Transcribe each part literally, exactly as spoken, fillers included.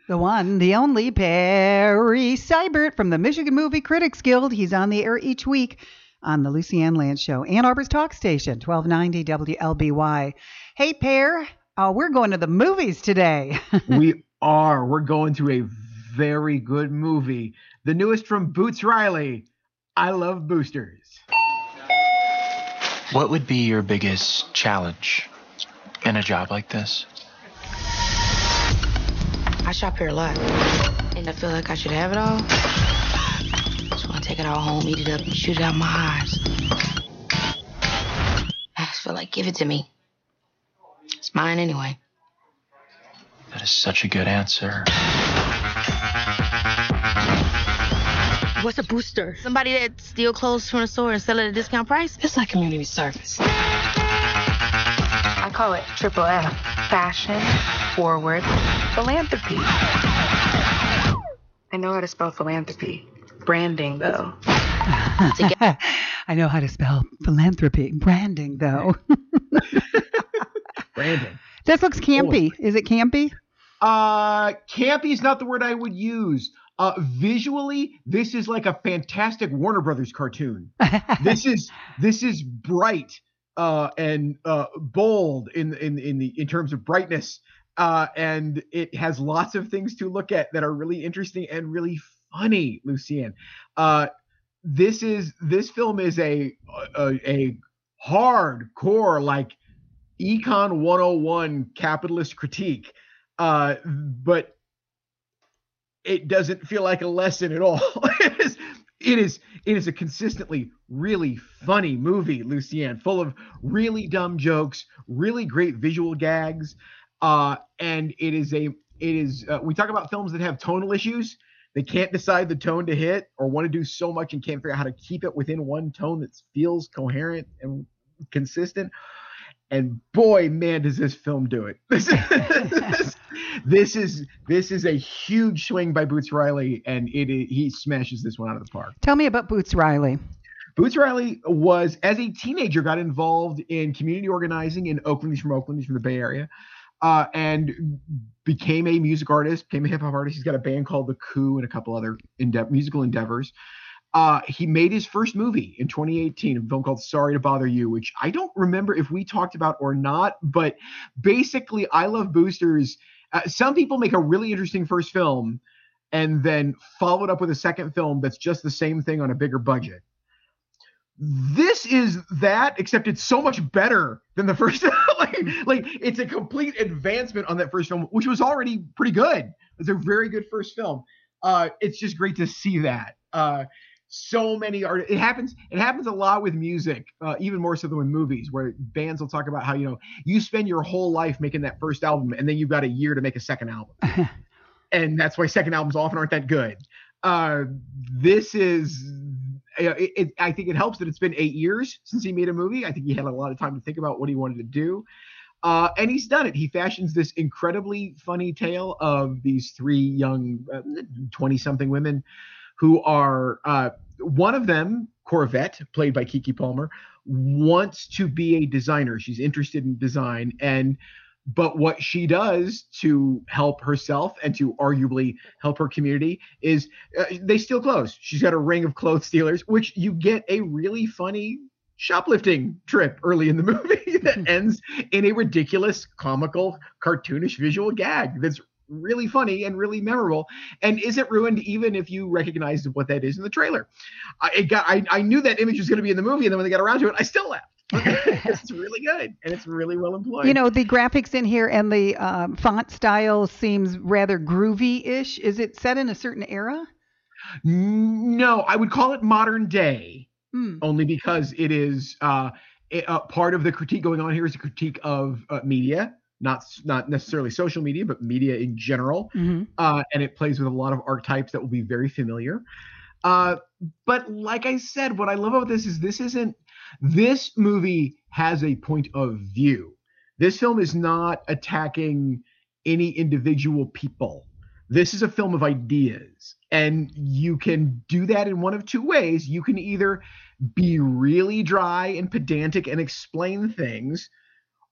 The one, the only Perry Seibert from the Michigan Movie Critics Guild. He's on the air each week on the Lucy Ann Lance Show, Ann Arbor's Talk Station, twelve ninety W L B Y. Hey, Per, uh, we're going to the movies today. We are. We're going to a very good movie. The newest from Boots Riley, I Love Boosters. What would be your biggest challenge in a job like this? I shop here a lot, and I feel like I should have it all. Just want to take it all home, eat it up, and shoot it out my eyes. I just feel like, give it to me. It's mine anyway. That is such a good answer. What's a booster? Somebody that steal clothes from the store and sell it at a discount price? It's like community service. I call it triple F. Fashion, forward, philanthropy. I know how to spell philanthropy. Branding, though. I know how to spell philanthropy. Branding, though. Branding. This looks campy. Is it campy? Uh, campy is not the word I would use. Uh, visually, this is like a fantastic Warner Brothers cartoon. This is this is bright uh, and uh, bold in in in the in terms of brightness, uh, and it has lots of things to look at that are really interesting and really funny. Lucian, uh, this is this film is a a, a hardcore like Econ one oh one capitalist critique, uh, but it doesn't feel like a lesson at all. it is, it is, it is a consistently really funny movie, Lucienne, full of really dumb jokes, really great visual gags, uh, and it is a, it is. Uh, we talk about films that have tonal issues. They can't decide the tone to hit, or want to do so much and can't figure out how to keep it within one tone that feels coherent and consistent. And boy, man, does this film do it. This is, this is this is a huge swing by Boots Riley, and it he smashes this one out of the park. Tell me about Boots Riley. Boots Riley was, as a teenager, got involved in community organizing in Oakland. He's from Oakland. He's from the Bay Area, uh, and became a music artist, became a hip hop artist. He's got a band called The Coup and a couple other ende- musical endeavors. Uh, he made his first movie in twenty eighteen, a film called Sorry to Bother You, which I don't remember if we talked about or not, but basically I Love Boosters. Uh, some people make a really interesting first film and then follow it up with a second film that's just the same thing on a bigger budget. This is that, except it's so much better than the first. like, like it's a complete advancement on that first film, which was already pretty good. It was a very good first film. Uh, it's just great to see that. Uh, So many art. It happens. It happens a lot with music, uh, even more so than with movies, where bands will talk about how, you know, you spend your whole life making that first album, and then you've got a year to make a second album, and that's why second albums often aren't that good. Uh, this is. It, it, I think it helps that it's been eight years since he made a movie. I think he had a lot of time to think about what he wanted to do, uh, and he's done it. He fashions this incredibly funny tale of these three young twenty-something uh, women who are, uh, one of them, Corvette, played by Keke Palmer, wants to be a designer. She's interested in design. And but what she does to help herself and to arguably help her community is uh, they steal clothes. She's got a ring of clothes stealers, which you get a really funny shoplifting trip early in the movie that ends in a ridiculous, comical, cartoonish visual gag that's really funny and really memorable, and isn't ruined even if you recognize what that is in the trailer. I it got I, I knew that image was going to be in the movie, and then when they got around to it, I still laughed. It's really good, and it's really well employed. You know, the graphics in here and the um, font style seems rather groovy-ish. Is it set in a certain era? No, I would call it modern day, mm. only because it is uh, it, uh, part of the critique going on here is a critique of uh, media. Not not necessarily social media, but media in general. Mm-hmm. Uh, and it plays with a lot of archetypes that will be very familiar. Uh, but like I said, what I love about this is this isn't – this movie has a point of view. This film is not attacking any individual people. This is a film of ideas. And you can do that in one of two ways. You can either be really dry and pedantic and explain things,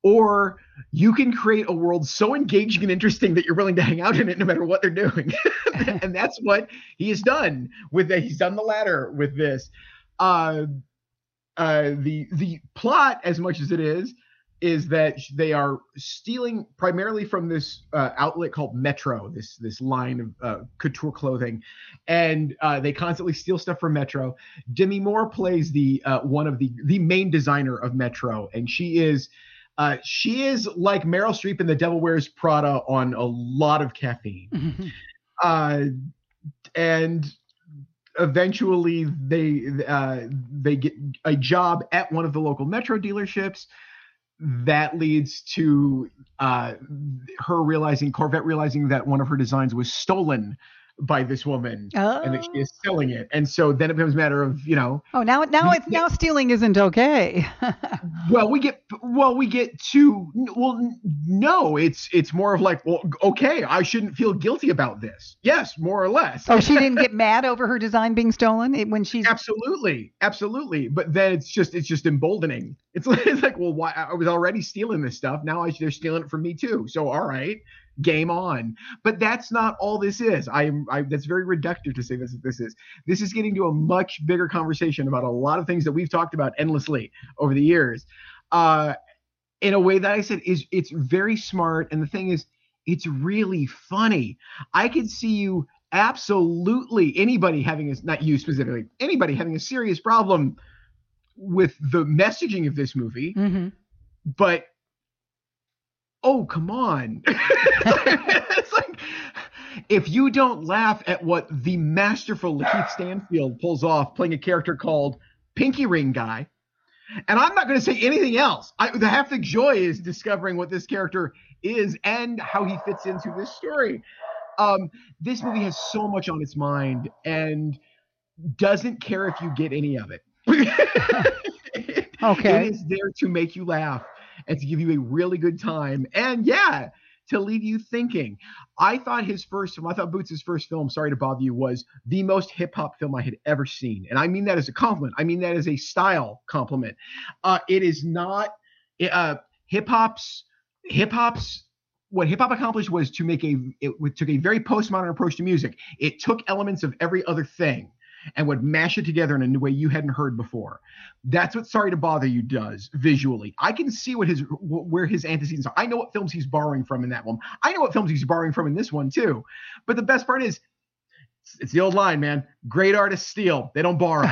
or you can create a world so engaging and interesting that you're willing to hang out in it no matter what they're doing. And that's what he has done with the, he's done the latter with this. Uh, uh, the the plot, as much as it is, is that they are stealing primarily from this uh, outlet called Metro, this this line of uh, couture clothing, and uh, they constantly steal stuff from Metro. Demi Moore plays the uh, one of the the main designer of Metro, and she is uh, she is like Meryl Streep in The Devil Wears Prada on a lot of caffeine, mm-hmm. uh, and eventually they uh, they get a job at one of the local Metro dealerships. That leads to uh, her realizing, Corvette realizing that one of her designs was stolen by this woman, oh. and that she is selling it. And so then it becomes a matter of, you know. Oh, now now it's now stealing isn't okay. well, we get well, we get to well, no, it's it's more of like, well, okay, I shouldn't feel guilty about this. Yes, more or less. Oh, she didn't get mad over her design being stolen when she's absolutely, absolutely. But then it's just it's just emboldening. It's like, it's like, well, why I was already stealing this stuff. Now I, they're stealing it from me too. So all right. Game on. But that's not all this is. I am I that's very reductive to say this this is. This is getting to a much bigger conversation about a lot of things that we've talked about endlessly over the years. Uh, in a way that I said is it's very smart. And the thing is, it's really funny. I could see you absolutely anybody having a not you specifically, anybody having a serious problem with the messaging of this movie. Mm-hmm. But oh, come on. It's like, if you don't laugh at what the masterful Lakeith Stanfield pulls off playing a character called Pinky Ring Guy, and I'm not going to say anything else. I, the half the joy is discovering what this character is and how he fits into this story. Um, this movie has so much on its mind and doesn't care if you get any of it. Okay. It is there to make you laugh and to give you a really good time. And yeah, to leave you thinking. I thought his first film, I thought Boots' first film, Sorry to Bother You, was the most hip-hop film I had ever seen. And I mean that as a compliment. I mean that as a style compliment. Uh, it is not uh, hip-hop's, hip-hop's, what hip-hop accomplished was to make a, it took a very postmodern approach to music. It took elements of every other thing and would mash it together in a new way you hadn't heard before. That's what Sorry to Bother You does visually. I can see what his where his antecedents are. I know what films he's borrowing from in that one. I know what films he's borrowing from in this one too. But the best part is, it's, it's the old line, man. Great artists steal. They don't borrow.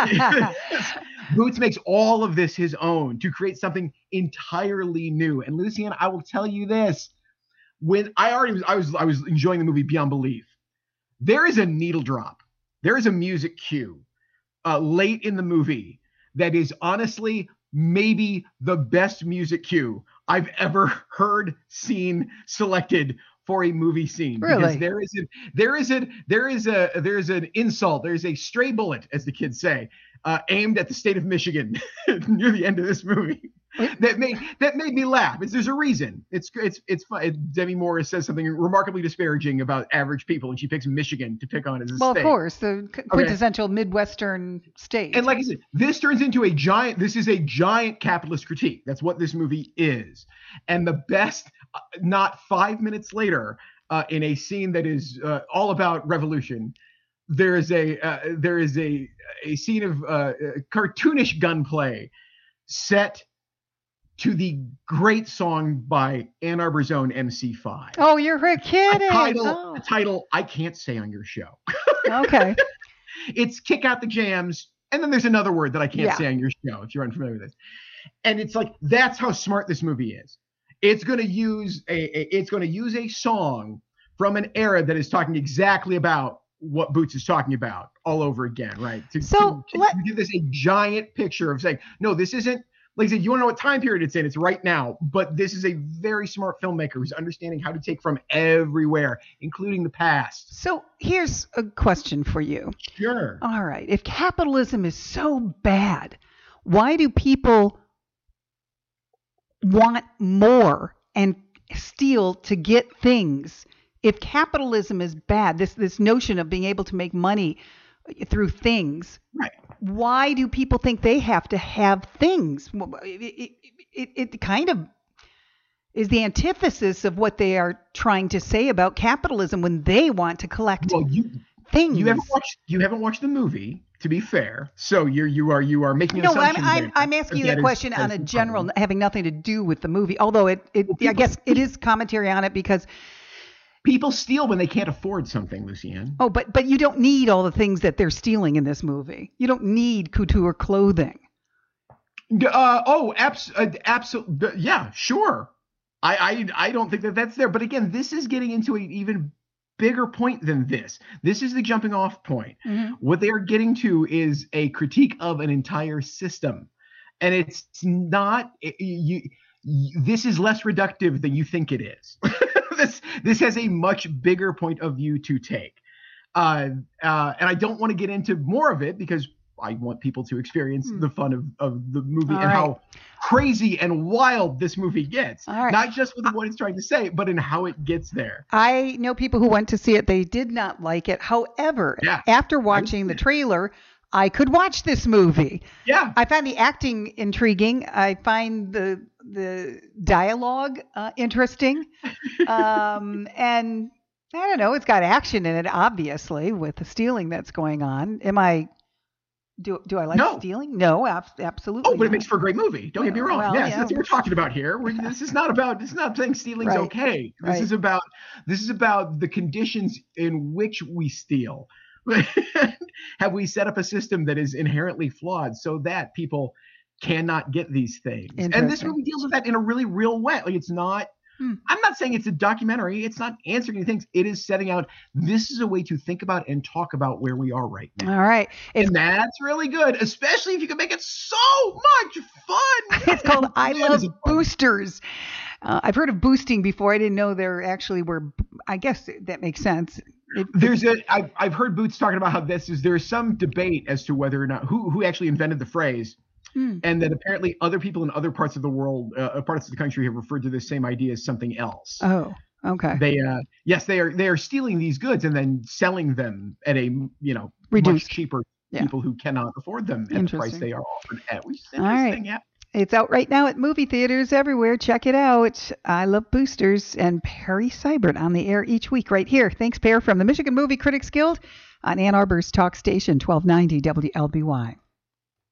Boots makes all of this his own to create something entirely new. And Lucian, I will tell you this. When I already was, I was, I was enjoying the movie beyond belief. There is a needle drop. There is a music cue uh, late in the movie that is honestly maybe the best music cue I've ever heard, seen, selected for a movie scene. Really? Because there is a, there is a, there is a, there is an insult. There is a stray bullet, as the kids say, uh, aimed at the state of Michigan near the end of this movie. That made that made me laugh. It's, there's a reason. It's it's it's fun. Demi Moore says something remarkably disparaging about average people, and she picks Michigan to pick on as a well, state. Well, of course, the quintessential okay. Midwestern state. And like I said, this turns into a giant. This is a giant capitalist critique. That's what this movie is. And the best, uh, not five minutes later, uh, in a scene that is uh, all about revolution, there is a uh, there is a a scene of uh, cartoonish gunplay set to the great song by Ann Arbor's own M C five. Oh, you're kidding. A title, oh. a title I can't say on your show. Okay. It's Kick Out the Jams, and then there's another word that I can't yeah. say on your show if you're unfamiliar with this. And it's like, that's how smart this movie is. It's going to use a, a it's going to use a song from an era that is talking exactly about what Boots is talking about all over again, right? To, so to, to let, give this a giant picture of saying, no, this isn't, like I said, you want to know what time period it's in, it's right now. But this is a very smart filmmaker who's understanding how to take from everywhere, including the past. So here's a question for you. Sure. All right. If capitalism is so bad, why do people want more and steal to get things? If capitalism is bad, this this notion of being able to make money through things, right? Why do people think they have to have things? It, it, it, it kind of is the antithesis of what they are trying to say about capitalism when they want to collect Well, you things. you haven't watched you haven't watched the movie, to be fair. So you're you are you are making an No, I'm assumption I'm, there I'm asking you that the is- question that on is a the general, problem. having nothing to do with the movie. Although it, it Well, I people- guess it is commentary on it because People steal when they can't afford something, Lucienne. oh, but but you don't need all the things that they're stealing in this movie. You don't need couture clothing. Uh, oh, abs- uh, absolutely. Yeah, sure. I, I I don't think that that's there. But again, this is getting into an even bigger point than this. This is the jumping off point. Mm-hmm. What they are getting to is a critique of an entire system, and it's not it, you. you this is less reductive than you think it is. this this has a much bigger point of view to take, uh, uh, and I don't want to get into more of it because I want people to experience Hmm. the fun of, of the movie All and right. how crazy and wild this movie gets. All right. Not just with what it's trying to say, but in how it gets there. I know people who went to see it. They did not like it. However, Yeah, after watching the trailer, I could watch this movie. Yeah. I find the acting intriguing. I find the the dialogue uh, interesting, um, and I don't know. It's got action in it, obviously, with the stealing that's going on. Am I? Do do I like No. stealing? No, ab- absolutely. Oh, but it not. makes for a great movie. Don't get me wrong. Well, yes, yeah. that's what we're talking about here. We're, this is not about. It's not saying stealing's Right. okay. This Right. is about. This is about the conditions in which we steal. Have we set up a system that is inherently flawed so that people cannot get these things? And this Interesting. movie deals with that in a really real way. Like it's not. Hmm. I'm not saying it's a documentary. It's not answering any things. It is setting out. This is a way to think about and talk about where we are right now. All right. It's And that's really good, especially if you can make it so much fun. It's called I Man, Love is it fun. Boosters. Uh, I've heard of boosting before. I didn't know there actually were. I guess that makes sense. It, There's a. I've I've heard Boots talking about how this is. There's some debate as to whether or not who who actually invented the phrase, Hmm. and that apparently other people in other parts of the world, uh, parts of the country, have referred to this same idea as something else. oh, okay. They uh yes they are they are stealing these goods and then selling them at a you know Reduced. much cheaper Yeah. people who cannot afford them at the price Interesting. they are offered at. Which is All right. interesting. Yeah. It's out right now at movie theaters everywhere. Check it out. I Love Boosters and Perry Seibert on the air each week right here. Thanks, Pear, from the Michigan Movie Critics Guild on Ann Arbor's Talk Station, twelve ninety W L B Y.